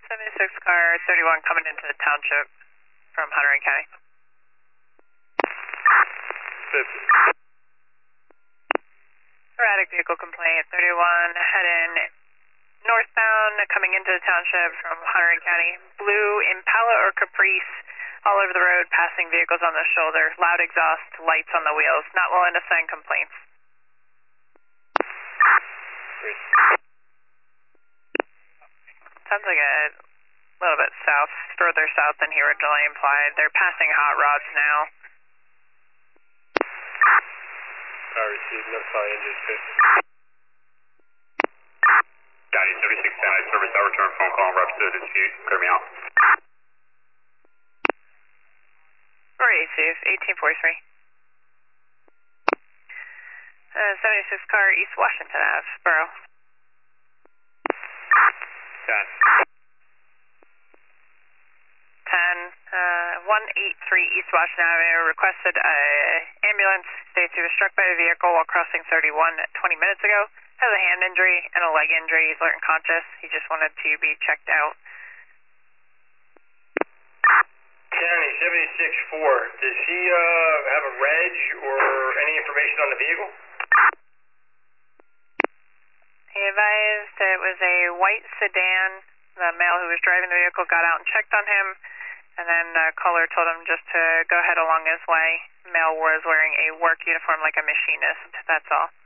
76 car 31 coming into the township from Hunterdon County. 50. Erratic vehicle complaint, 31 heading northbound coming into the township from Hunterdon County. Blue Impala or Caprice all over the road, passing vehicles on the shoulder, loud exhaust, lights on the wheels, not willing to send complaints. Sounds like a little bit south, further south than he originally implied. They're passing hot rods now. I received, notify engine 50. Daddy 7610, I service, I return phone call and reps to the dispute. Clear me out. Or ACF, 1843. 76 car East Washington Ave, Borough. 10. 183 East Washington Avenue requested ambulance. States he was struck by a vehicle while crossing 31 20 minutes ago. Has a hand injury and a leg injury. He's alert and conscious. He just wanted to be checked out. County 76-4, does he have a reg or any information on the vehicle? He advised it was a white sedan. The male who was driving the vehicle got out and checked on him, and then the caller told him just to go ahead along his way. The male was wearing a work uniform like a machinist. That's all.